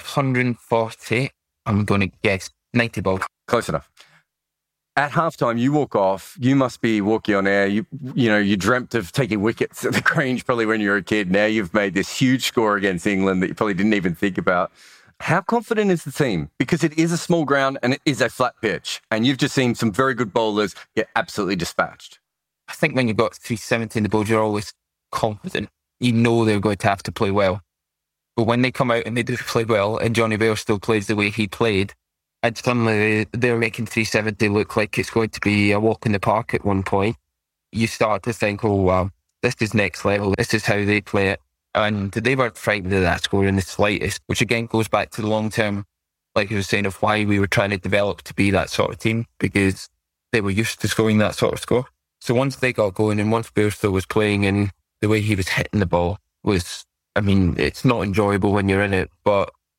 140. I'm going to guess 90 balls. Close enough. At halftime, you walk off. You must be walking on air. You dreamt of taking wickets at the Grange probably when you were a kid. Now you've made this huge score against England that you probably didn't even think about. How confident is the team? Because it is a small ground and it is a flat pitch, and you've just seen some very good bowlers get absolutely dispatched. I think when you've got 370 in the bowl, you're always confident. You know they're going to have to play well. But when they come out and they do play well, and Johnny Bair still plays the way he played, and suddenly they're making 370 look like it's going to be a walk in the park at one point, you start to think, oh wow, this is next level. This is how they play it. And they weren't frightened of that score in the slightest, which again goes back to the long term, like I was saying, of why we were trying to develop to be that sort of team, because they were used to scoring that sort of score. So once they got going, and once Bairstow was playing, and the way he was hitting the ball was, I mean, it's not enjoyable when you're in it, but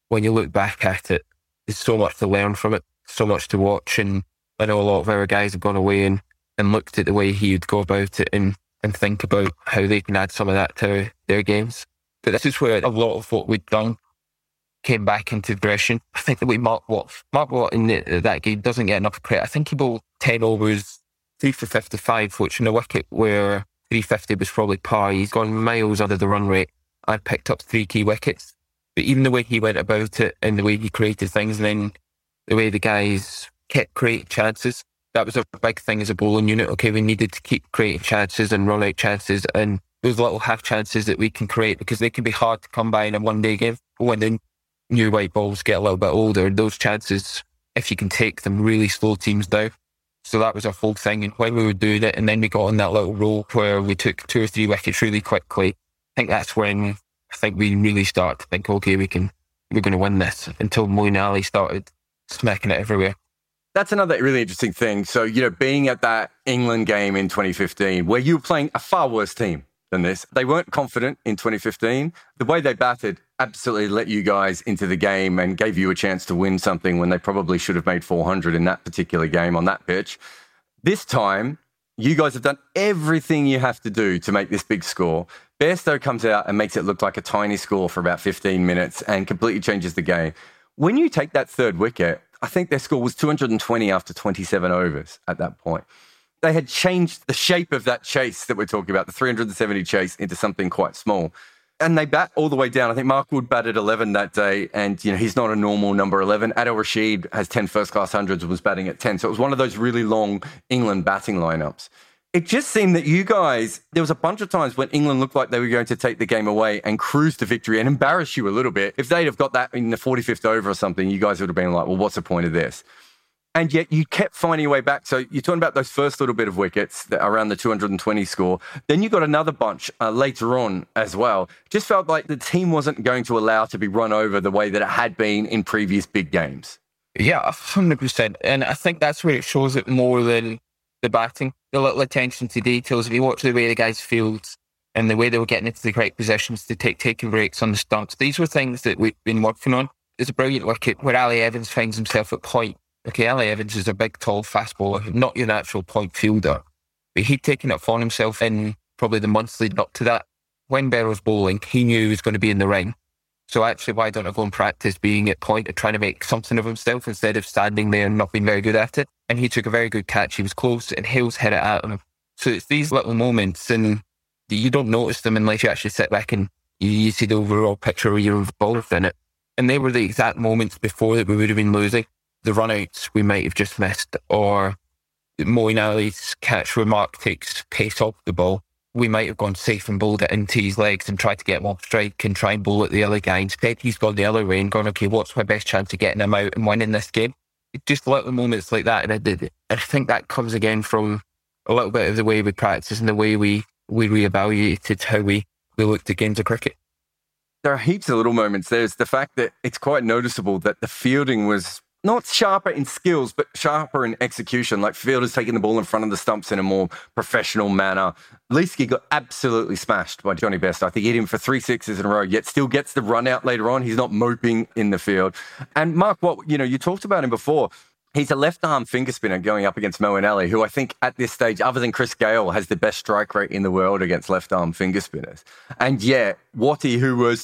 when you look back at it, there's so much to learn from it, so much to watch. And I know a lot of our guys have gone away and looked at the way he would go about it and think about how they can add some of that to their games. But this is where a lot of what we'd done came back into progression. I think the way Mark Watt in that game doesn't get enough credit. I think he bowled 10 overs, 3 for 55, which in a wicket where 350 was probably par, he's gone miles under the run rate. I picked up 3 key wickets. But even the way he went about it and the way he created things, and then the way the guys kept creating chances, that was a big thing as a bowling unit. Okay, we needed to keep creating chances and run out chances, and those little half chances that we can create, because they can be hard to come by in a one-day game. When the new white balls get a little bit older, those chances, if you can take them, really slow teams down. So that was our whole thing. And when we were doing it, and then we got on that little roll where we took 2 or 3 wickets really quickly, I think that's when we really started to think, okay, we're going to win this, until Moeen Ali started smacking it everywhere. That's another really interesting thing. So, being at that England game in 2015, where you were playing a far worse team than this, they weren't confident in 2015. The way they batted absolutely let you guys into the game and gave you a chance to win something when they probably should have made 400 in that particular game on that pitch. This time, you guys have done everything you have to do to make this big score. Bairstow comes out and makes it look like a tiny score for about 15 minutes and completely changes the game. When you take that 3rd wicket, I think their score was 220 after 27 overs at that point. They had changed the shape of that chase that we're talking about, the 370 chase, into something quite small. And they bat all the way down. I think Mark Wood batted 11 that day, and he's not a normal number 11. Adil Rashid has 10 first-class hundreds and was batting at 10. So it was one of those really long England batting lineups. It just seemed that you guys, there was a bunch of times when England looked like they were going to take the game away and cruise to victory and embarrass you a little bit. If they'd have got that in the 45th over or something, you guys would have been like, well, what's the point of this? And yet you kept finding your way back. So you're talking about those first little bit of wickets that around the 220 score. Then you got another bunch later on as well. Just felt like the team wasn't going to allow to be run over the way that it had been in previous big games. Yeah, 100%. And I think that's where it shows it more than the batting. The little attention to details. If you watch the way the guys field and the way they were getting into the correct positions to taking breaks on the stumps, these were things that we've been working on. There's a brilliant wicket where Ali Evans finds himself at point. Okay, Ali Evans is a big, tall, fast bowler, not your natural point fielder. But he'd taken it upon himself in probably the months leading up to that. When Bear was bowling, he knew he was going to be in the ring. So actually, why don't I go and practice being at point and trying to make something of himself instead of standing there and not being very good at it? And he took a very good catch. He was close and Hales hit it at him. So it's these little moments, and you don't notice them unless you actually sit back and you see the overall picture where you're involved in it. And they were the exact moments before that we would have been losing. The run-outs we might have just missed, or Moeen Ali's catch where Mark takes pace off the ball. We might have gone safe and bowled it into his legs and tried to get him off strike and try and bowl at the other guy. Instead, he's gone the other way and gone, okay, what's my best chance of getting him out and winning this game? It's just little moments like that. And I think that comes again from a little bit of the way we practice and the way we reevaluated how we looked at games of cricket. There are heaps of little moments. There's the fact that it's quite noticeable that the fielding was not sharper in skills, but sharper in execution, like fielders taking the ball in front of the stumps in a more professional manner. Leeski got absolutely smashed by Johnny Bairstow. I think he hit him for 3 sixes in a row, yet still gets the run out later on. He's not moping in the field. And Mark, you talked about him before. He's a left-arm finger spinner going up against Moeen Ali, who I think at this stage, other than Chris Gayle, has the best strike rate in the world against left-arm finger spinners. And yet, Watty, who was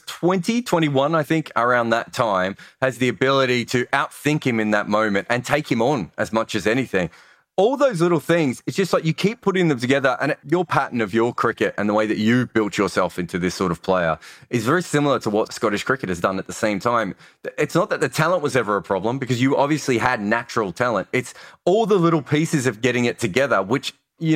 21, I think, around that time, has the ability to outthink him in that moment and take him on as much as anything. All those little things, it's just like you keep putting them together, and your pattern of your cricket and the way that you built yourself into this sort of player is very similar to what Scottish cricket has done at the same time. It's not that the talent was ever a problem, because you obviously had natural talent. It's all the little pieces of getting it together, which,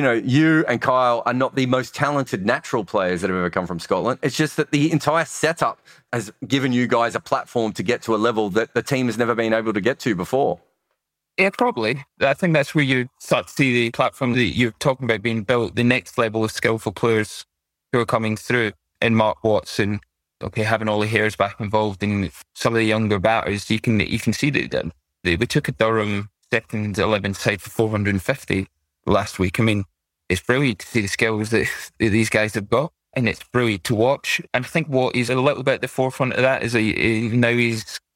you and Kyle are not the most talented natural players that have ever come from Scotland. It's just that the entire setup has given you guys a platform to get to a level that the team has never been able to get to before. Yeah, probably. I think that's where you start to see the platform that you're talking about being built, the next level of skillful players who are coming through in Mark Watson, having Ollie Hares back involved in some of the younger batters. You can see that we took a Durham second 11 side for 450 last week. I mean, it's brilliant to see the skills that these guys have got, and it's brilliant to watch. And I think what is a little bit at the forefront of that is now he's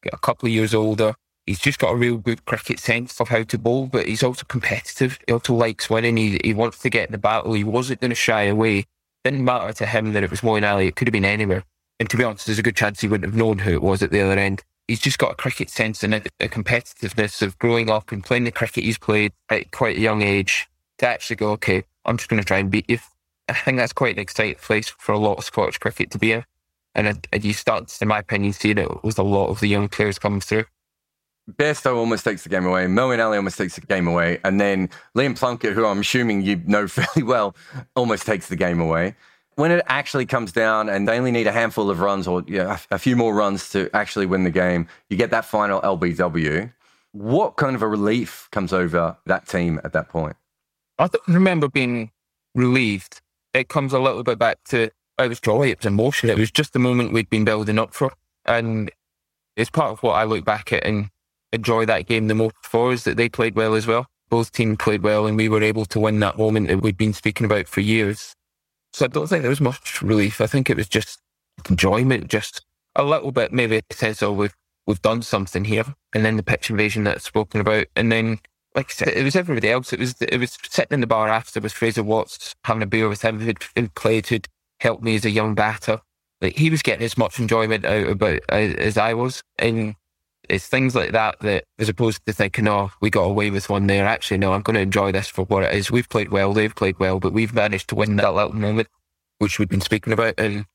a couple of years older. He's just got a real good cricket sense of how to bowl, but he's also competitive. He also likes winning. He wants to get in the battle. He wasn't going to shy away. Didn't matter to him that it was Moeen Ali. It could have been anywhere. And to be honest, there's a good chance he wouldn't have known who it was at the other end. He's just got a cricket sense and a competitiveness of growing up and playing the cricket he's played at quite a young age to actually go, okay, I'm just going to try and beat you. I think that's quite an exciting place for a lot of Scottish cricket to be in. And you start, in my opinion, seeing it with a lot of the young players coming through. Bairstow almost takes the game away. Moeen Ali almost takes the game away. And then Liam Plunkett, who I'm assuming you know fairly well, almost takes the game away. When it actually comes down and they only need a handful of runs or a few more runs to actually win the game, you get that final LBW. What kind of a relief comes over that team at that point? I don't remember being relieved. It comes a little bit back to, it was joy, it was emotion. It was just the moment we'd been building up for. And it's part of what I look back at and enjoy that game the most for, is that they played well as well. Both teams played well and we were able to win that moment that we'd been speaking about for years. So I don't think there was much relief. I think it was just enjoyment, just a little bit, maybe a sense of we've done something here. And then the pitch invasion that's spoken about. And then, like I said, it was everybody else. It was sitting in the bar after with Fraser Watts, having a beer with him, who'd played, who'd helped me as a young batter. Like, he was getting as much enjoyment out about as I was. And it's things like that, as opposed to thinking, oh, we got away with one there. Actually, no, I'm going to enjoy this for what it is. We've played well, they've played well, but we've managed to win that little moment, which we've been speaking about. And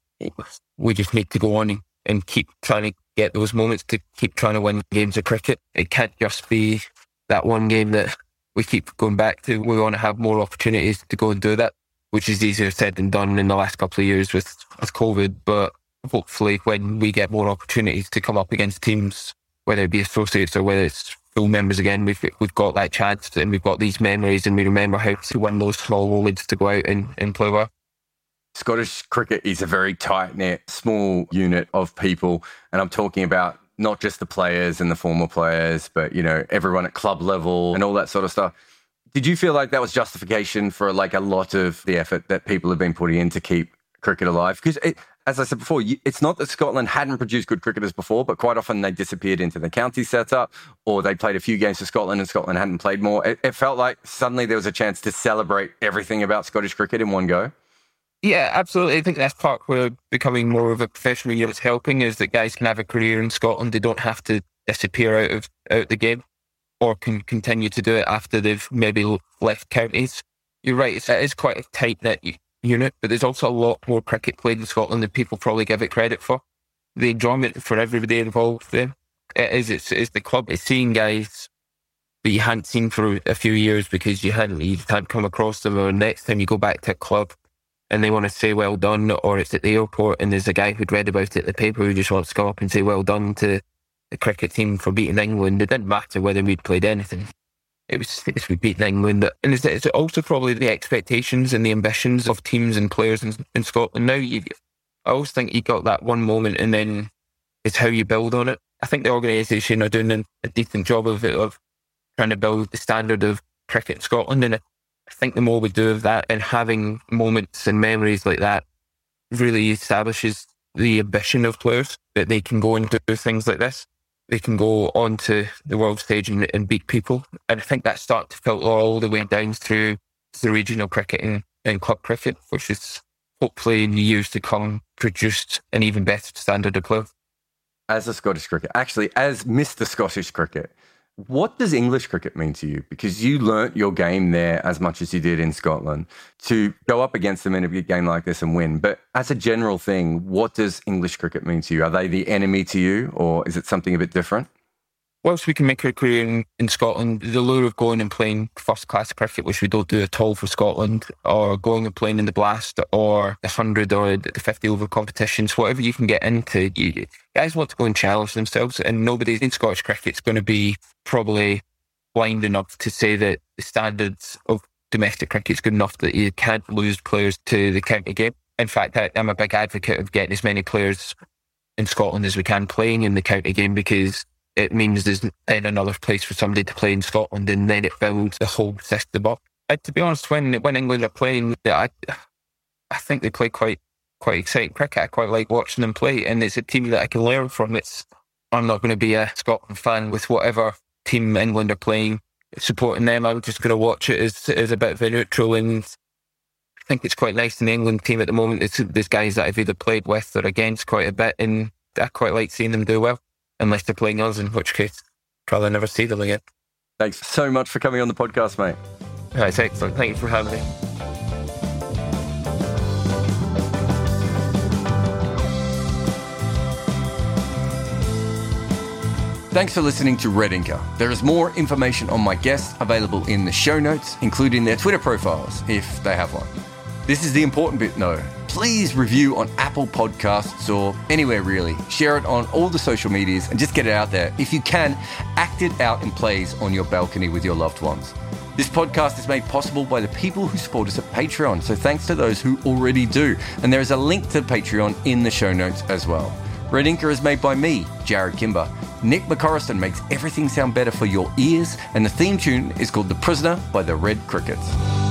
we just need to go on and keep trying to get those moments, to keep trying to win games of cricket. It can't just be that one game that we keep going back to. We want to have more opportunities to go and do that, which is easier said than done in the last couple of years with COVID. But hopefully when we get more opportunities to come up against teams, whether it be associates or whether it's full members again, we've got that chance and we've got these memories and we remember how to win those small moments to go out and play well. Scottish cricket is a very tight-knit, small unit of people. And I'm talking about not just the players and the former players, but, everyone at club level and all that sort of stuff. Did you feel like that was justification for like a lot of the effort that people have been putting in to keep cricket alive? Because as I said before, it's not that Scotland hadn't produced good cricketers before, but quite often they disappeared into the county setup, or they played a few games for Scotland and Scotland hadn't played more. It felt like suddenly there was a chance to celebrate everything about Scottish cricket in one go. Yeah, absolutely. I think that's part where becoming more of a professional unit is helping, is that guys can have a career in Scotland. They don't have to disappear out the game, or can continue to do it after they've maybe left counties. You're right, it is quite a tight-knit unit, but there's also a lot more cricket played in Scotland than people probably give it credit for. The enjoyment for everybody involved there, it's the club. It's seeing guys that you hadn't seen for a few years because you hadn't come across them, or next time you go back to a club and they want to say well done, or it's at the airport and there's a guy who'd read about it in the paper who just wants to come up and say well done to the cricket team for beating England. It didn't matter whether we'd played anything. It was we beat England. And it's also probably the expectations and the ambitions of teams and players in Scotland. Now, I always think you got that one moment and then it's how you build on it. I think the organisation are doing a decent job of trying to build the standard of cricket in Scotland. And I think the more we do of that and having moments and memories like that really establishes the ambition of players, that they can go and do things like this. They can go onto the world stage and beat people. And I think that starts to filter all the way down through the regional cricket and club cricket, which is hopefully in the years to come produced an even better standard of play. As a Scottish cricket, actually, as Mr. Scottish Cricket, what does English cricket mean to you? Because you learnt your game there as much as you did in Scotland. To go up against them in a big game like this and win. But as a general thing, what does English cricket mean to you? Are they the enemy to you, or is it something a bit different? Whilst we can make a career in Scotland, the lure of going and playing first-class cricket, which we don't do at all for Scotland, or going and playing in the Blast or the 100 or the 50-over competitions, whatever you can get into, guys want to go and challenge themselves, and nobody in Scottish cricket is going to be probably blind enough to say that the standards of domestic cricket is good enough that you can't lose players to the county game. In fact, I'm a big advocate of getting as many players in Scotland as we can playing in the county game, because it means there's then another place for somebody to play in Scotland, and then it builds the whole system up. And to be honest, when England are playing, I think they play quite exciting cricket. I quite like watching them play, and it's a team that I can learn from. It's I'm not going to be a Scotland fan with whatever team England are playing, supporting them. I'm just going to watch it as a bit of a neutral, and I think it's quite nice in the England team at the moment. There's guys that I've either played with or against quite a bit, and I quite like seeing them do well, unless they're playing us, in which case I'd probably never see them again. Thanks so much for coming on the podcast, mate. That's excellent. Thank you for having me. Thanks for listening to Red Inker. There is more information on my guests available in the show notes, including their Twitter profiles, if they have one. This is the important bit, though. Please review on Apple Podcasts or anywhere really. Share it on all the social medias and just get it out there. If you can, act it out in plays on your balcony with your loved ones. This podcast is made possible by the people who support us at Patreon, so thanks to those who already do. And there is a link to Patreon in the show notes as well. Red Inker is made by me, Jared Kimber. Nick McCorriston makes everything sound better for your ears, and the theme tune is called The Prisoner by the Red Crickets.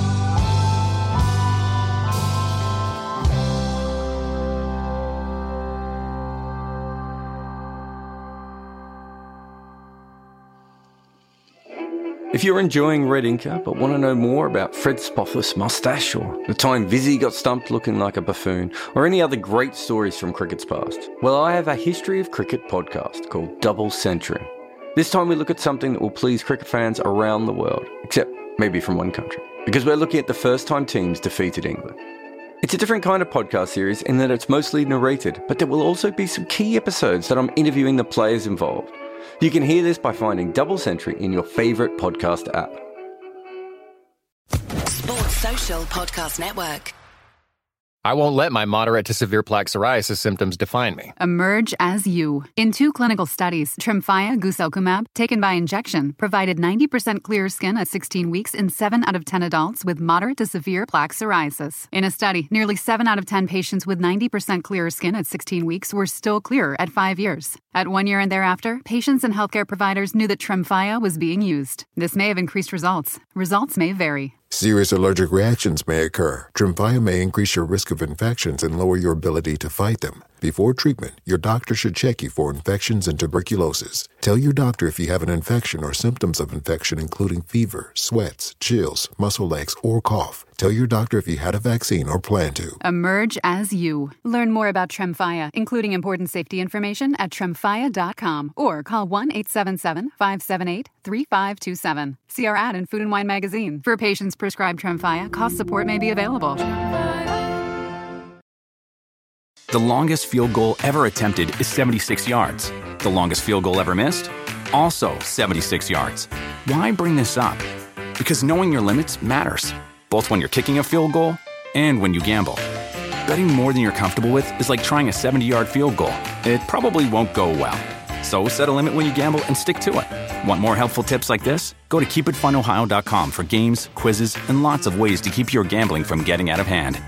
If you're enjoying Red Inker but want to know more about Fred Spofford's moustache, or the time Vizzy got stumped looking like a buffoon, or any other great stories from cricket's past, well, I have a History of Cricket podcast called Double Century. This time we look at something that will please cricket fans around the world, except maybe from one country, because we're looking at the first time teams defeated England. It's a different kind of podcast series in that it's mostly narrated, but there will also be some key episodes that I'm interviewing the players involved. You can hear this by finding Double Century in your favourite podcast app. Sports Social Podcast Network. I won't let my moderate to severe plaque psoriasis symptoms define me. Emerge as you. In 2 clinical studies, Tremfya guselkumab, taken by injection, provided 90% clearer skin at 16 weeks in 7 out of 10 adults with moderate to severe plaque psoriasis. In a study, nearly 7 out of 10 patients with 90% clearer skin at 16 weeks were still clearer at 5 years. At 1 year and thereafter, patients and healthcare providers knew that Tremfya was being used. This may have increased results. Results may vary. Serious allergic reactions may occur. Tremfya may increase your risk of infections and lower your ability to fight them. Before treatment, your doctor should check you for infections and tuberculosis. Tell your doctor if you have an infection or symptoms of infection, including fever, sweats, chills, muscle aches, or cough. Tell your doctor if you had a vaccine or plan to. Emerge as you. Learn more about Tremfya, including important safety information, at tremfya.com or call 1-877-578-3527. See our ad in Food and Wine magazine. For patients prescribed Tremfya, cost support may be available. The longest field goal ever attempted is 76 yards. The longest field goal ever missed? Also 76 yards. Why bring this up? Because knowing your limits matters, both when you're kicking a field goal and when you gamble. Betting more than you're comfortable with is like trying a 70-yard field goal. It probably won't go well. So set a limit when you gamble and stick to it. Want more helpful tips like this? Go to keepitfunohio.com for games, quizzes, and lots of ways to keep your gambling from getting out of hand.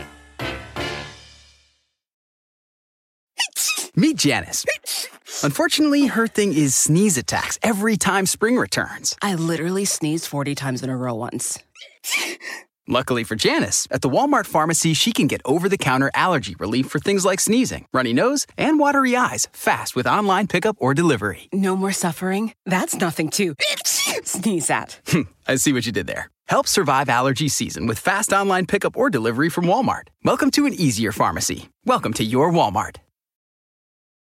Meet Janice. Unfortunately, her thing is sneeze attacks every time spring returns. I literally sneezed 40 times in a row once. Luckily for Janice, at the Walmart pharmacy, she can get over-the-counter allergy relief for things like sneezing, runny nose, and watery eyes fast with online pickup or delivery. No more suffering? That's nothing to sneeze at. I see what you did there. Help survive allergy season with fast online pickup or delivery from Walmart. Welcome to an easier pharmacy. Welcome to your Walmart.